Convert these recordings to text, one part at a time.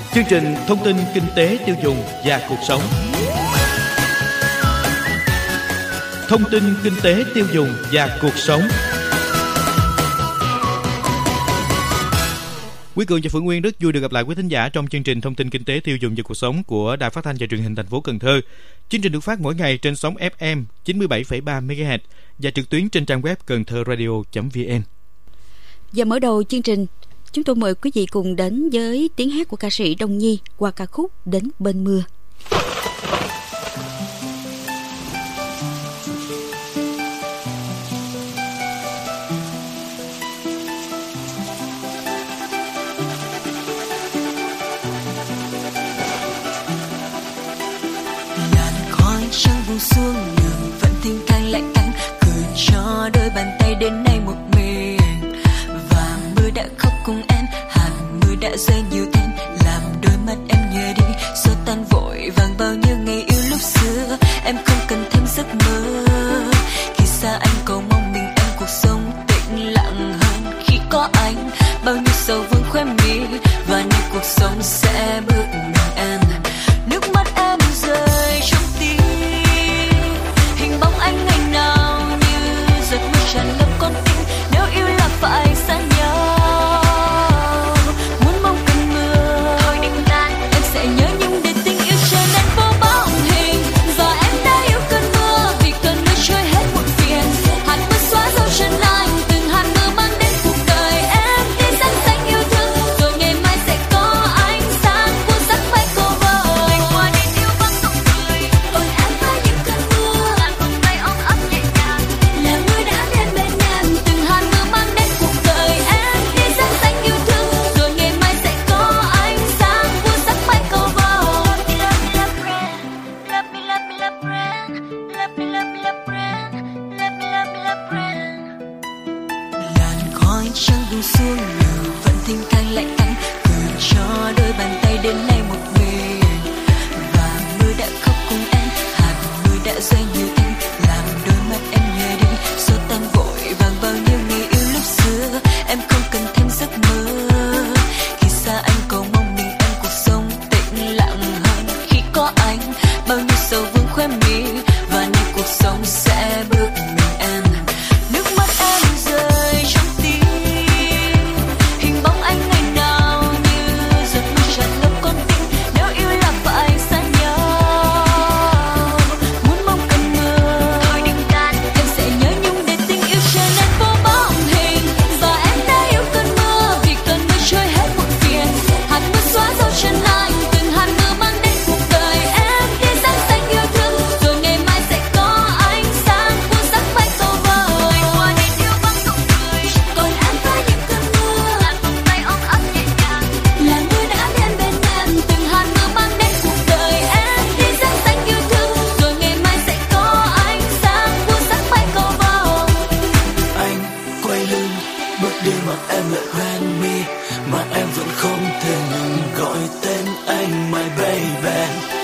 Chương trình thông tin kinh tế tiêu dùng và cuộc sống. Thông tin kinh tế tiêu dùng và cuộc sống. Quý Cường và Phượng Nguyên rất vui được gặp lại quý thính giả trong chương trình thông tin kinh tế tiêu dùng và cuộc sống của Đài Phát thanh và Truyền hình thành phố Cần Thơ. Chương trình được phát mỗi ngày trên sóng FM 97,3 MHz và trực tuyến trên trang web kengtharadio.vn. Và mở đầu chương trình, chúng tôi mời quý vị cùng đến với tiếng hát của ca sĩ Đông Nhi qua ca khúc Đến Bên Mưa. Trăng buông xuống đường vẫn thinh canh lạnh cánh, cười cho đôi bàn tay đến nay một mình. Và mưa đã khóc cùng em, hạt mưa đã rơi nhiều thêm, làm đôi mắt em nhòe đi, xua tan vội vàng bao nhiêu ngày yêu lúc xưa. Em không cần thêm giấc mơ, khi xa anh cầu mong mình em cuộc sống tĩnh lặng hơn. Khi có anh, bao nhiêu sầu vương khóe mi, và nay cuộc sống sẽ bước mình em. Nước mắt em rơi trong tim, hình bóng anh ngày nào như giọt mưa tràn ngập con tim. Nếu yêu là phải xa nhau, muốn mong cơn mưa thôi đừng tan, em sẽ nhớ nhung để tình yêu trở nên vô bóng hình. Và em đã yêu cơn mưa, vì cơn mưa trôi hết muộn phiền. Hạt mưa xóa dấu chân anh, từng hạt mưa mang đến cuộc đời em tia sáng xanh yêu thương. Rồi ngày mai sẽ có ánh sáng cuốn sắc bay cầu vồng. Qua đêm yêu vắng nụ cười, ôi em với những cơn mưa, làn vòng tay ôm ấp nhẹ nhàng. Là mưa đã đến bên em, từng hạt mưa mang đến cuộc đời em tia sáng xanh yêu thương. Rồi ngày mai sẽ có ánh sáng cuốn sắc bay cầu vồng. Love me, love me, love me, love friend. Love me, love me, love friend. Love me, love me, love friend. Làn khói trắng buông xuống nhiều vẫn thinh canh lạnh cánh, cười cho đôi bàn tay đến nay một mình. Và mưa đã khóc cùng em, hạt mưa đã rơi nhiều thêm, làm đôi mắt em nhòe đi, xua tan vội vàng bao nhiêu ngày yêu lúc xưa. Em không cần thêm giấc mơ, khi xa anh cầu mong mình em cuộc sống tĩnh lặng hơn. Khi có anh, bao nhiêu sầu vương khóe mi, và nay cuộc sống sẽ bước mình em. Nước mắt em rơi trong tim, hình bóng anh ngày nào như giọt mưa tràn ngập con tim. Nếu yêu là phải xa nhau, muốn mong cơn mưa thôi đừng tan, em sẽ nhớ nhung để tình yêu trở nên vô bóng hình. Và em đã yêu cơn mưa, vì cơn mưa trôi hết muộn phiền. Hạt mưa xóa dấu chân anh, từng hạt mưa mang đến cuộc đời em tia sáng xanh yêu thương. Rồi ngày mai sẽ có ánh sáng cuốn sắc bay cầu vồng. Qua đêm yêu vắng nụ cười, còn em với những cơn mưa, làn vòng tay ôm ấp nhẹ nhàng. Là mưa đã đến bên em, từng hạt mưa mang đến cuộc đời em tia sáng xanh yêu thương. Rồi ngày mai sẽ có ánh sáng cuốn sắc bay cầu vồng. Anh quay lưng bước đi mà em lại quen mi, mà em vẫn không thể ngừng gọi tên anh my baby.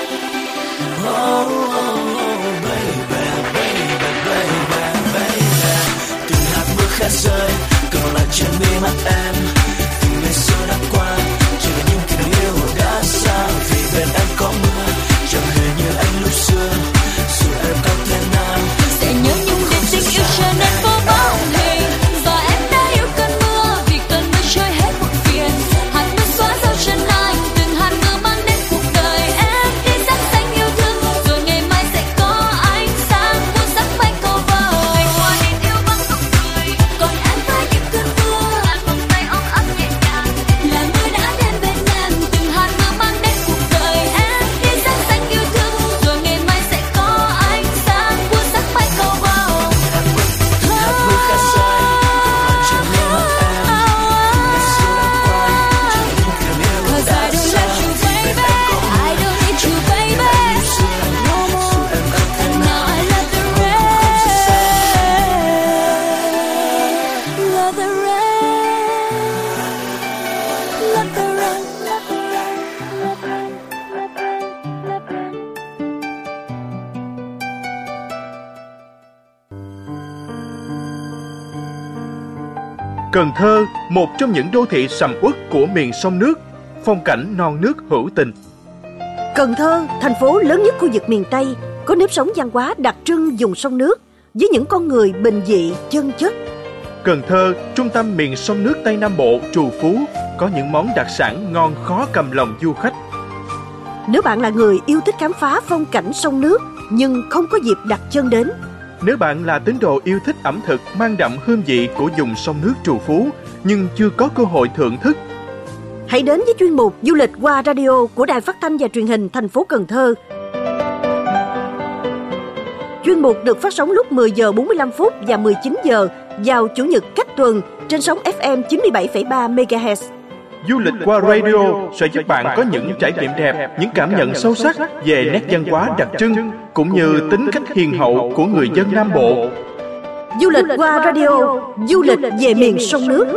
Oh, oh, oh, baby, baby, baby, baby. Từng hạt mưa khẽ rơi còn lại trên mi mắt em. Từng ngày xưa đã qua, chỉ là những kỷ niệm yêu đã xa. Vì bên em có mưa, chẳng hề như anh lúc xưa. Dù em có thế nào, Sẽ nhớ nhung để tình yêu trở nên vô bóng hình. Và em đã yêu cơn mưa, vì cơn mưa trôi hết muộn phiền. Hạt mưa xóa dấu chân anh, từng hạt mưa mang đến cuộc đời em tia sáng xanh yêu thương. Rồi ngày mai sẽ có ánh sáng cuốn sắc bay cầu vồng. Qua đêm yêu vắng nụ cười, còn em với những cơn mưa, làn vòng tay ôm ấp nhẹ nhàng. Là mưa đã đến bên em, từng hạt mưa mang đến cuộc đời em tia sáng xanh yêu thương. Rồi ngày mai sẽ có ánh sáng cuốn sắc bay cầu vồng. hạt mưa khẽ rơi còn lại trên mi mắt em. Từng ngày xưa đã qua, chỉ là những kỷ niệm yêu Cause đã I don't xa. love you, Vì bên baby. em có mưa, I don't need you, baby. No more. em có thế And now nào, I love the rain. Love the rain. Love the rain. Love the rain. Love the rain. Love the rain. Cần Thơ, một trong những đô thị sầm uất của miền sông nước, phong cảnh non nước hữu tình. Cần Thơ, thành phố lớn nhất khu vực miền Tây, có nếp sống văn hóa đặc trưng vùng sông nước, với những con người bình dị, chân chất. Cần Thơ, trung tâm miền sông nước Tây Nam Bộ, trù phú, có những món đặc sản ngon khó cầm lòng du khách. Nếu bạn là người yêu thích khám phá phong cảnh sông nước nhưng không có dịp đặt chân đến, nếu bạn là tín đồ yêu thích ẩm thực mang đậm hương vị của vùng sông nước trù phú nhưng chưa có cơ hội thưởng thức, hãy đến với chuyên mục Du lịch qua radio của Đài Phát thanh và Truyền hình thành phố Cần Thơ. Chuyên mục được phát sóng lúc 10 giờ 45 phút và 19 giờ vào Chủ nhật cách tuần trên sóng FM 97,3 MHz. Du lịch qua radio sẽ giúp bạn có những trải nghiệm đẹp, những cảm nhận sâu sắc về nét văn hóa đặc trưng cũng như tính cách hiền hậu của người dân Nam Bộ. Du lịch qua radio, du lịch về miền sông nước.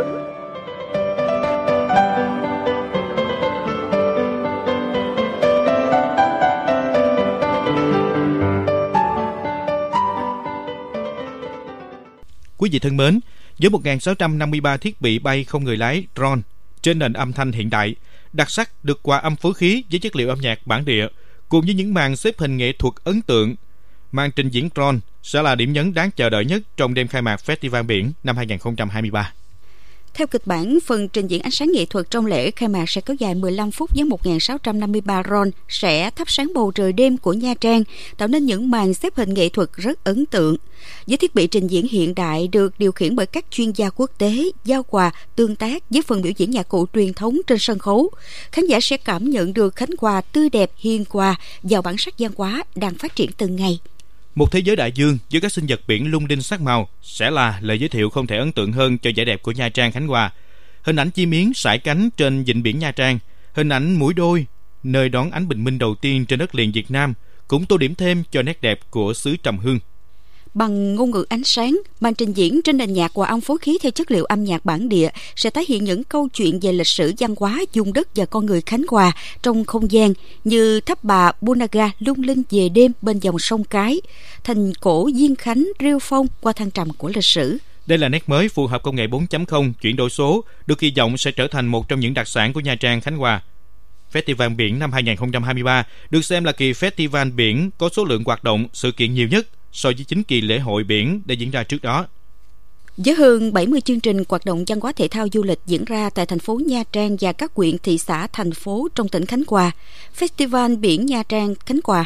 Quý vị thân mến, với 1.653 thiết bị bay không người lái drone trên nền âm thanh hiện đại, đặc sắc được hòa âm phối khí với chất liệu âm nhạc bản địa, cùng với những màn xếp hình nghệ thuật ấn tượng, màn trình diễn drone sẽ là điểm nhấn đáng chờ đợi nhất trong đêm khai mạc Festival Biển năm 2023. Theo kịch bản, phần trình diễn ánh sáng nghệ thuật trong lễ khai mạc sẽ kéo dài 15 phút với 1.653 drone sẽ thắp sáng bầu trời đêm của Nha Trang, tạo nên những màn xếp hình nghệ thuật rất ấn tượng. Với thiết bị trình diễn hiện đại được điều khiển bởi các chuyên gia quốc tế, giao quà, tương tác với phần biểu diễn nhạc cụ truyền thống trên sân khấu, khán giả sẽ cảm nhận được Khánh Hòa tươi đẹp, hiền hòa, giàu bản sắc văn hóa đang phát triển từng ngày. Một thế giới đại dương với các sinh vật biển lung linh sắc màu sẽ là lời giới thiệu không thể ấn tượng hơn cho vẻ đẹp của Nha Trang, Khánh Hòa. Hình ảnh chim yến sải cánh trên vịnh biển Nha Trang, hình ảnh mũi đôi nơi đón ánh bình minh đầu tiên trên đất liền Việt Nam cũng tô điểm thêm cho nét đẹp của xứ Trầm Hương. Bằng ngôn ngữ ánh sáng, màn trình diễn trên nền nhạc hòa âm phối khí theo chất liệu âm nhạc bản địa sẽ tái hiện những câu chuyện về lịch sử văn hóa, vùng đất và con người Khánh Hòa trong không gian như tháp bà Bunaga lung linh về đêm bên dòng sông Cái, thành cổ Diên Khánh rêu phong qua thăng trầm của lịch sử. Đây là nét mới phù hợp công nghệ 4.0 chuyển đổi số, được kỳ vọng sẽ trở thành một trong những đặc sản của Nha Trang, Khánh Hòa. Festival Biển năm 2023 được xem là kỳ Festival Biển có số lượng hoạt động, sự kiện nhiều nhất so với 9 kỳ lễ hội biển đã diễn ra trước đó. Với hơn 70 chương trình hoạt động văn hóa thể thao du lịch diễn ra tại thành phố Nha Trang và các huyện, thị xã, thành phố trong tỉnh Khánh Hòa, Festival Biển Nha Trang Khánh Hòa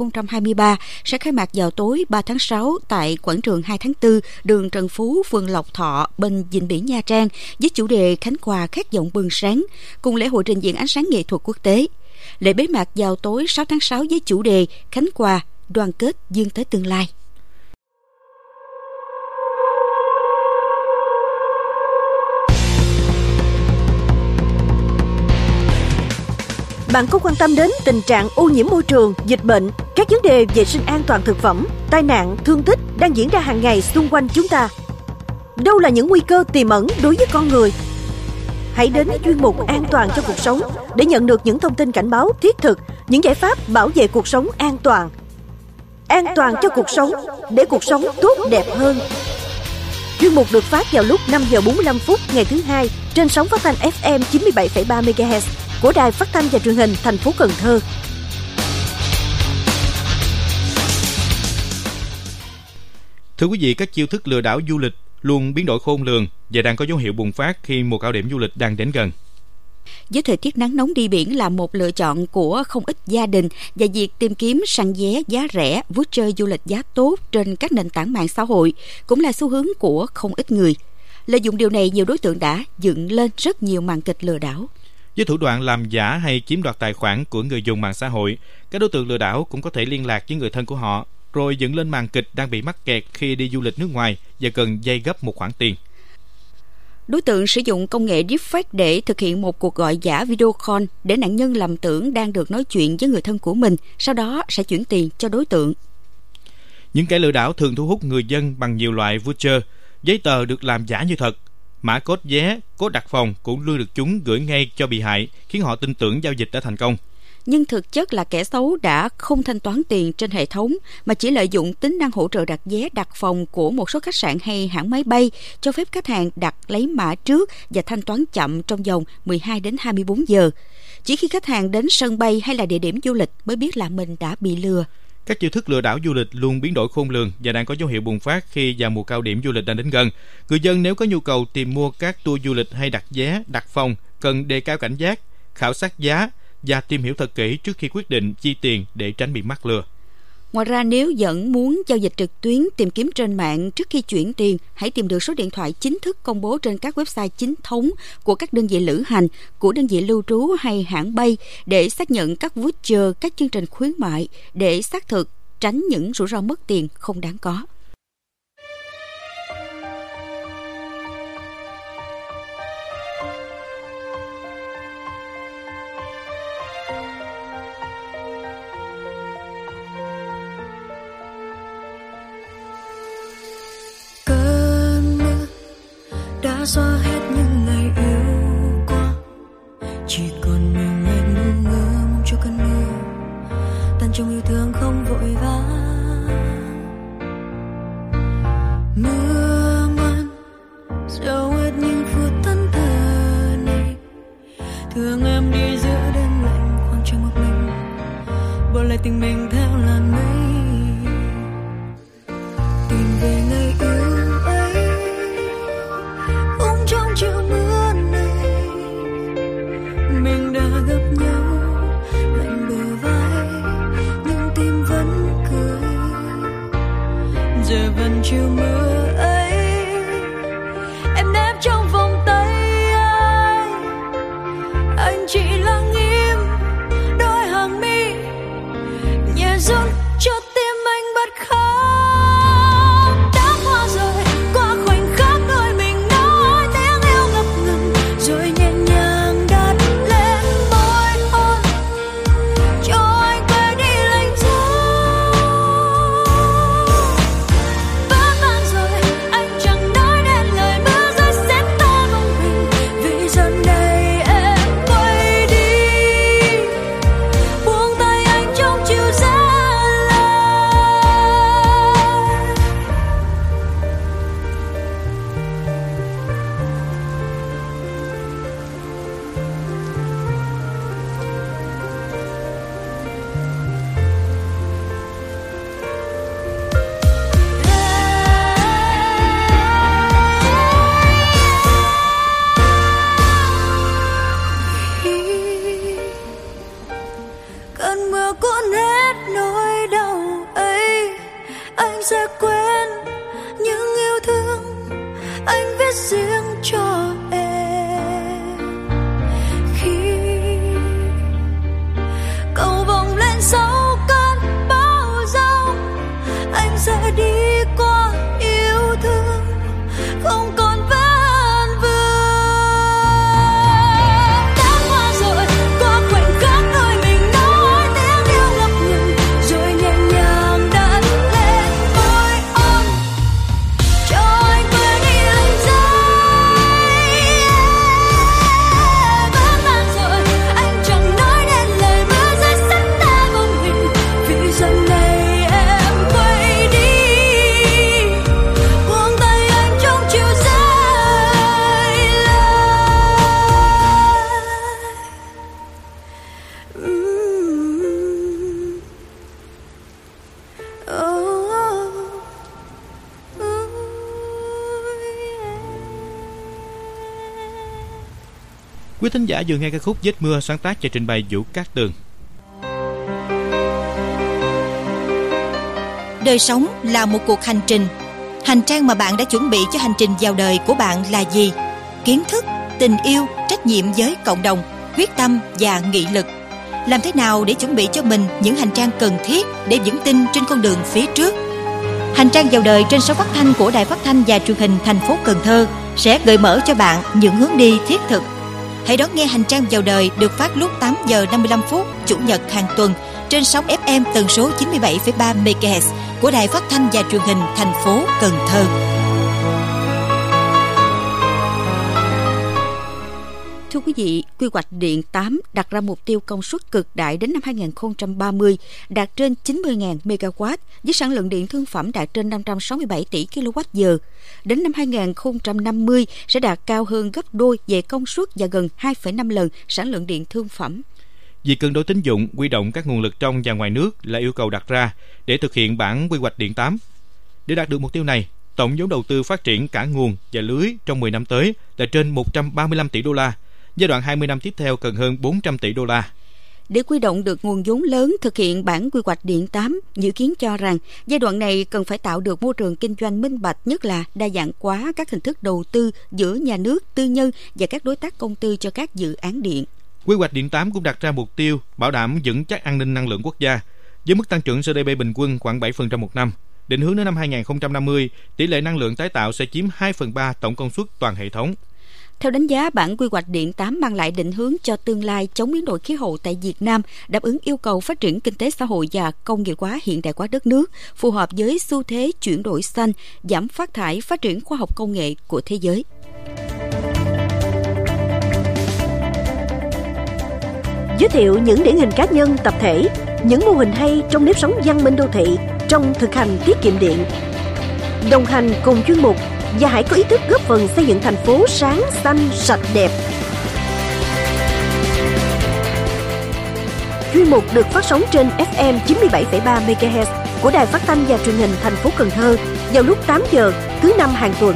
2023 sẽ khai mạc vào tối 3 tháng 6 tại quảng trường 2 tháng 4, đường Trần Phú, phường Lộc Thọ, bên vịnh biển Nha Trang với chủ đề Khánh Hòa khát vọng bừng sáng, cùng lễ hội trình diễn ánh sáng nghệ thuật quốc tế. Lễ bế mạc vào tối 6 tháng 6 với chủ đề Khánh Hòa đoàn kết vươn tới tương lai. Bạn có quan tâm đến tình trạng ô nhiễm môi trường, dịch bệnh, các vấn đề vệ sinh an toàn thực phẩm, tai nạn, thương tích đang diễn ra hàng ngày xung quanh chúng ta? Đâu là những nguy cơ tiềm ẩn đối với con người? Hãy đến với chuyên mục An toàn cho cuộc sống để nhận được những thông tin cảnh báo thiết thực, những giải pháp bảo vệ cuộc sống an toàn. An toàn cho cuộc sống, để cuộc sống tốt đẹp hơn. Chuyên mục được phát vào lúc 5 giờ 45 phút ngày thứ Hai trên sóng phát thanh FM 97,3 MHz của Đài Phát thanh và Truyền hình thành phố Cần Thơ. Thưa quý vị, các chiêu thức lừa đảo du lịch luôn biến đổi khôn lường và đang có dấu hiệu bùng phát khi mùa cao điểm du lịch đang đến gần. Với thời tiết nắng nóng, đi biển là một lựa chọn của không ít gia đình, và việc tìm kiếm săn vé giá rẻ, vui chơi du lịch giá tốt trên các nền tảng mạng xã hội cũng là xu hướng của không ít người. Lợi dụng điều này, nhiều đối tượng đã dựng lên rất nhiều màn kịch lừa đảo. Với thủ đoạn làm giả hay chiếm đoạt tài khoản của người dùng mạng xã hội, các đối tượng lừa đảo cũng có thể liên lạc với người thân của họ, rồi dựng lên màn kịch đang bị mắc kẹt khi đi du lịch nước ngoài và cần vay gấp một khoản tiền. Đối tượng sử dụng công nghệ deepfake để thực hiện một cuộc gọi giả video call để nạn nhân lầm tưởng đang được nói chuyện với người thân của mình, sau đó sẽ chuyển tiền cho đối tượng. Những kẻ lừa đảo thường thu hút người dân bằng nhiều loại voucher, giấy tờ được làm giả như thật. Mã code vé, code đặt phòng cũng luôn được chúng gửi ngay cho bị hại, khiến họ tin tưởng giao dịch đã thành công. nhưng thực chất là kẻ xấu đã không thanh toán tiền trên hệ thống mà chỉ lợi dụng tính năng hỗ trợ đặt vé đặt phòng của một số khách sạn hay hãng máy bay, cho phép khách hàng đặt lấy mã trước và thanh toán chậm trong vòng 12 đến 24 giờ. Chỉ khi khách hàng đến sân bay hay là địa điểm du lịch mới biết là mình đã bị lừa. Các chiêu thức lừa đảo du lịch luôn biến đổi khôn lường và đang có dấu hiệu bùng phát khi vào mùa cao điểm du lịch đang đến gần. Người dân nếu có nhu cầu tìm mua các tour du lịch hay đặt vé, đặt phòng, cần đề cao cảnh giác, khảo sát giá và tìm hiểu thật kỹ trước khi quyết định chi tiền để tránh bị mắc lừa. Ngoài ra, nếu vẫn muốn giao dịch trực tuyến, tìm kiếm trên mạng trước khi chuyển tiền, hãy tìm được số điện thoại chính thức công bố trên các website chính thống của các đơn vị lữ hành, của đơn vị lưu trú hay hãng bay để xác nhận các voucher, các chương trình khuyến mại để xác thực, tránh những rủi ro mất tiền không đáng có. Xóa hết những ngày yêu qua, chỉ còn mình em ngu ngơ mong cho cơn mưa tan trong yêu thương không vội vã. Mưa ngoan dẫu hết những phút thân thờ này, thương em đi giữa đêm lạnh khoảng trời một mình, bỏ lại tình mình theo làn mây, tìm về ngày yêu. Chiều mưa này mình đã gặp nhau, lạnh bờ vai nhưng tim vẫn cười, giờ vẫn chiều mưa ấy em nép trong vòng tay anh chỉ lặng im đôi hàng mi nhẹ run cho tim anh bật khóc. Quý thính giả vừa nghe ca khúc Vết Mưa sáng tác và trình bày Vũ Cát Tường. Đời sống là một cuộc hành trình. Hành trang mà bạn đã chuẩn bị cho hành trình vào đời của bạn là gì? Kiến thức, tình yêu, trách nhiệm với cộng đồng, quyết tâm và nghị lực. Làm thế nào để chuẩn bị cho mình những hành trang cần thiết để vững tin trên con đường phía trước? Hành trang vào đời trên sóng phát thanh của Đài Phát thanh và Truyền hình thành phố Cần Thơ sẽ gợi mở cho bạn những hướng đi thiết thực. Hãy đón nghe Hành trang vào đời được phát lúc 8 giờ 55 phút Chủ nhật hàng tuần trên sóng FM tần số 97,3 MHz của Đài Phát thanh và Truyền hình thành phố Cần Thơ. Thưa quý vị, quy hoạch điện 8 đặt ra mục tiêu công suất cực đại đến năm 2030 đạt trên 90.000 MW với sản lượng điện thương phẩm đạt trên 567 tỷ kWh. Đến năm 2050 sẽ đạt cao hơn gấp đôi về công suất và gần 2,5 lần sản lượng điện thương phẩm. Việc cân đối tín dụng, huy động các nguồn lực trong và ngoài nước là yêu cầu đặt ra để thực hiện bản quy hoạch điện 8. Để đạt được mục tiêu này, tổng vốn đầu tư phát triển cả nguồn và lưới trong 10 năm tới là trên 135 tỷ đô la. Giai đoạn 20 năm tiếp theo cần hơn 400 tỷ đô la. Để huy động được nguồn vốn lớn thực hiện bản quy hoạch điện 8, dự kiến cho rằng giai đoạn này cần phải tạo được môi trường kinh doanh minh bạch, nhất là đa dạng hóa các hình thức đầu tư giữa nhà nước, tư nhân và các đối tác công tư cho các dự án điện. Quy hoạch điện 8 cũng đặt ra mục tiêu bảo đảm vững chắc an ninh năng lượng quốc gia, với mức tăng trưởng GDP bình quân khoảng 7% một năm. Định hướng đến năm 2050, tỷ lệ năng lượng tái tạo sẽ chiếm 2/3 tổng công suất toàn hệ thống. Theo đánh giá, bản quy hoạch điện 8 mang lại định hướng cho tương lai chống biến đổi khí hậu tại Việt Nam, đáp ứng yêu cầu phát triển kinh tế xã hội và công nghiệp hóa hiện đại hóa đất nước, phù hợp với xu thế chuyển đổi xanh, giảm phát thải, phát triển khoa học công nghệ của thế giới. Giới thiệu những điển hình cá nhân, tập thể, những mô hình hay trong nếp sống văn minh đô thị, trong thực hành tiết kiệm điện. Đồng hành cùng chuyên mục và hãy có ý thức góp phần xây dựng thành phố sáng, xanh, sạch, đẹp. Chuyên mục được phát sóng trên FM 97,3 MHz của Đài Phát thanh và Truyền hình thành phố Cần Thơ vào lúc 8 giờ thứ năm hàng tuần.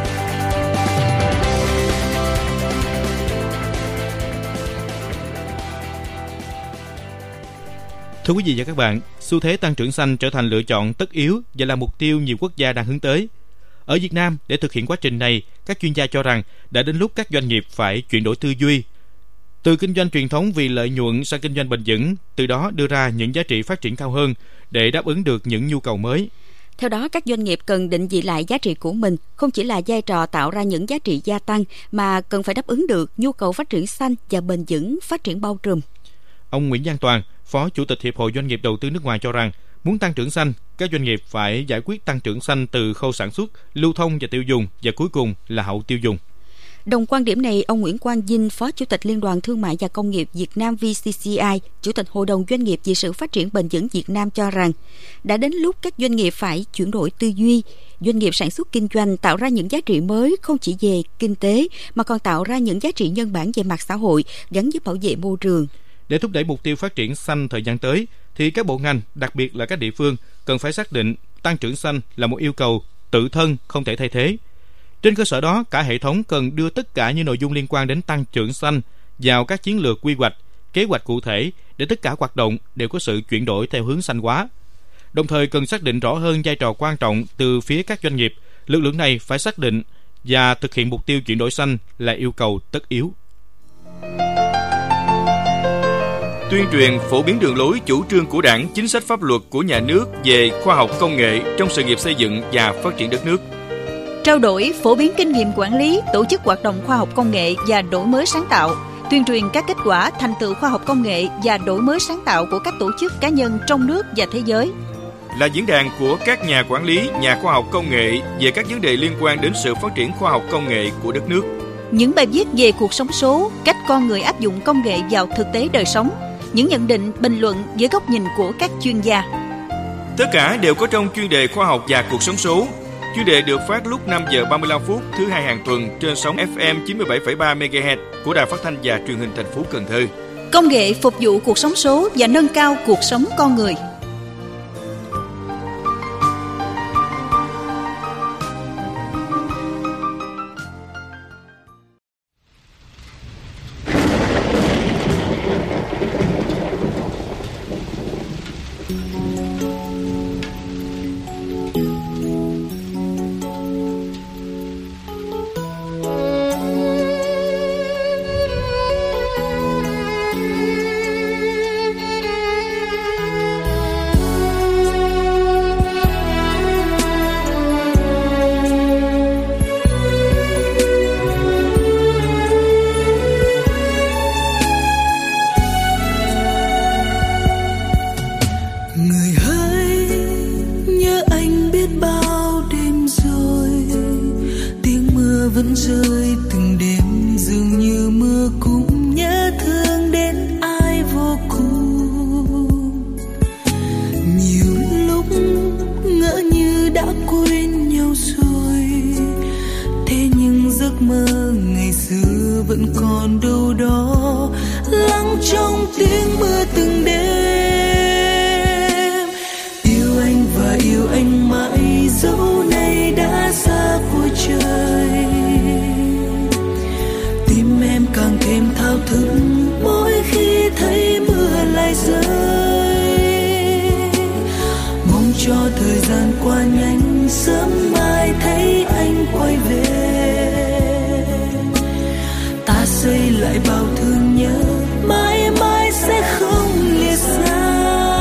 Thưa quý vị và các bạn, xu thế tăng trưởng xanh trở thành lựa chọn tất yếu và là mục tiêu nhiều quốc gia đang hướng tới. Ở Việt Nam, để thực hiện quá trình này, các chuyên gia cho rằng đã đến lúc các doanh nghiệp phải chuyển đổi tư duy, từ kinh doanh truyền thống vì lợi nhuận sang kinh doanh bền vững, từ đó đưa ra những giá trị phát triển cao hơn để đáp ứng được những nhu cầu mới. Theo đó, các doanh nghiệp cần định vị lại giá trị của mình, không chỉ là vai trò tạo ra những giá trị gia tăng, mà cần phải đáp ứng được nhu cầu phát triển xanh và bền vững, phát triển bao trùm. Ông Nguyễn Văn Toàn, Phó Chủ tịch Hiệp hội Doanh nghiệp Đầu tư nước ngoài cho rằng, muốn tăng trưởng xanh, các doanh nghiệp phải giải quyết tăng trưởng xanh từ khâu sản xuất, lưu thông và tiêu dùng, và cuối cùng là hậu tiêu dùng. Đồng quan điểm này, ông Nguyễn Quang Vinh, Phó Chủ tịch Liên đoàn Thương mại và Công nghiệp Việt Nam VCCI, Chủ tịch Hội đồng Doanh nghiệp vì sự phát triển bền vững Việt Nam cho rằng, đã đến lúc các doanh nghiệp phải chuyển đổi tư duy. Doanh nghiệp sản xuất kinh doanh tạo ra những giá trị mới không chỉ về kinh tế, mà còn tạo ra những giá trị nhân bản về mặt xã hội, gắn với bảo vệ môi trường. Để thúc đẩy mục tiêu phát triển xanh thời gian tới, thì các bộ ngành, đặc biệt là các địa phương, cần phải xác định tăng trưởng xanh là một yêu cầu tự thân không thể thay thế. Trên cơ sở đó, cả hệ thống cần đưa tất cả những nội dung liên quan đến tăng trưởng xanh vào các chiến lược quy hoạch, kế hoạch cụ thể để tất cả hoạt động đều có sự chuyển đổi theo hướng xanh hóa. Đồng thời cần xác định rõ hơn vai trò quan trọng từ phía các doanh nghiệp. Lực lượng này phải xác định và thực hiện mục tiêu chuyển đổi xanh là yêu cầu tất yếu. Tuyên truyền phổ biến đường lối chủ trương của Đảng, chính sách pháp luật của nhà nước về khoa học công nghệ trong sự nghiệp xây dựng và phát triển đất nước. Trao đổi, phổ biến kinh nghiệm quản lý, tổ chức hoạt động khoa học công nghệ và đổi mới sáng tạo, tuyên truyền các kết quả, thành tựu khoa học công nghệ và đổi mới sáng tạo của các tổ chức cá nhân trong nước và thế giới. Là diễn đàn của các nhà quản lý, nhà khoa học công nghệ về các vấn đề liên quan đến sự phát triển khoa học công nghệ của đất nước. Những bài viết về cuộc sống số, cách con người áp dụng công nghệ vào thực tế đời sống, những nhận định, bình luận với góc nhìn của các chuyên gia. Tất cả đều có trong chuyên đề khoa học và cuộc sống số. Chuyên đề được phát lúc 5 giờ 35 phút thứ hai hàng tuần trên sóng FM 97,3 MHz của Đài Phát thanh và Truyền hình thành phố Cần Thơ. Công nghệ phục vụ cuộc sống số và nâng cao cuộc sống con người. vẫn còn đâu đó lắng trong tiếng mưa từng đêm. Yêu anh và yêu anh mãi, dẫu này đã xa cuối trời. Tim em càng thêm thao thức mỗi khi thấy mưa lại rơi. Mong cho thời gian qua nhanh, sớm mai thấy anh quay về. Ta xây lại bao thương nhớ, mãi mãi sẽ không lìa xa.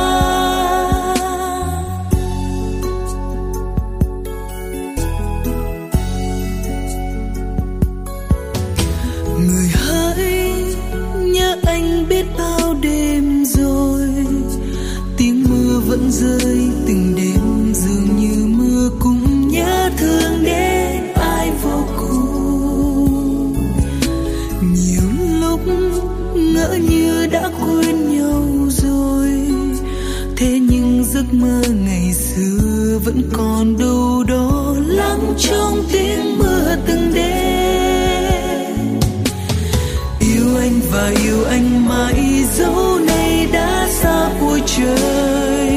Người hỡi nhớ anh biết bao đêm rồi, tiếng mưa vẫn rơi từng đêm, dường như mưa cũng nhớ thương đến ai vô cùng. Nhiều lúc ngỡ như đã quên nhau rồi, thế nhưng giấc mơ ngày xưa vẫn còn đâu đó lắng trong tiếng mưa từng đêm. Yêu anh và yêu anh mãi, dẫu này đã xa cuối trời.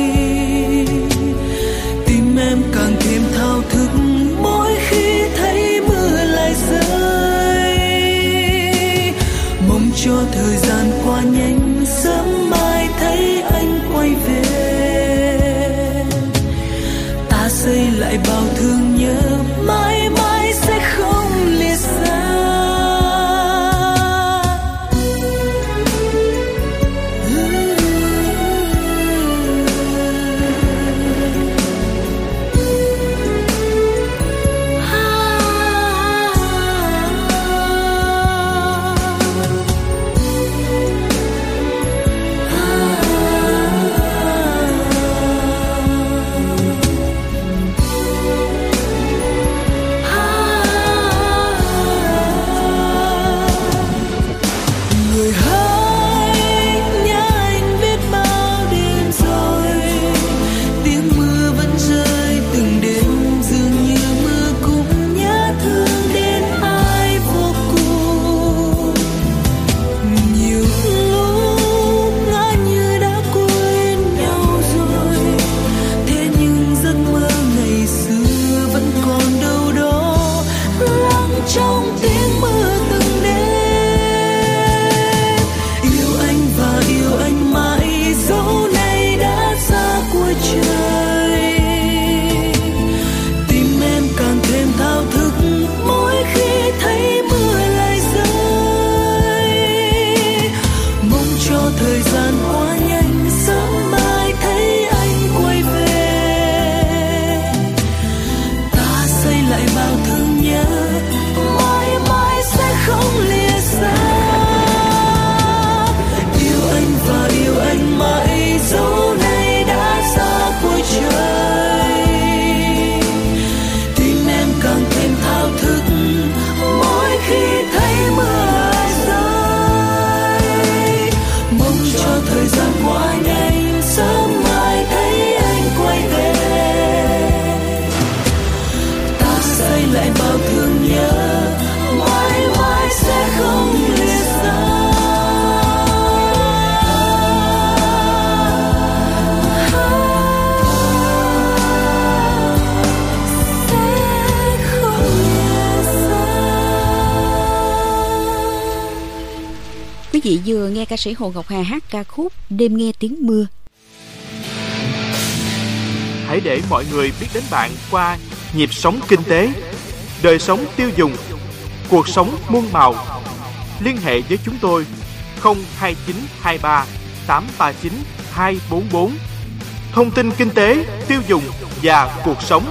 Tim em càng thêm thao thức mỗi khi thấy mưa lại rơi. Mong cho thời gian qua nhanh, sớm mai thấy anh quay về. Ta xây lại bao thương nhớ, mãi mãi sẽ không lìa xa. Quý vị vừa nghe ca sĩ Hồ Ngọc Hà hát ca khúc Đêm nghe tiếng mưa. Hãy để mọi người biết đến bạn qua nhịp sống kinh tế, đời sống tiêu dùng, cuộc sống muôn màu. Liên hệ với chúng tôi 02923 839 244. Thông tin kinh tế, tiêu dùng và cuộc sống.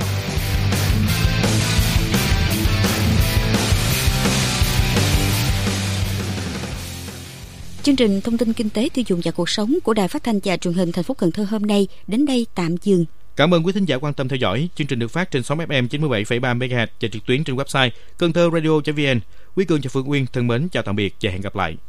Chương trình Thông tin kinh tế, tiêu dùng và cuộc sống của Đài Phát thanh và Truyền hình thành phố Cần Thơ hôm nay đến đây tạm dừng. Cảm ơn quý thính giả quan tâm theo dõi. Chương trình được phát trên sóng FM 97,3 MHz và trực tuyến trên website cầnthoradio.vn. Quý Cường và Phương Uyên thân mến chào tạm biệt và hẹn gặp lại.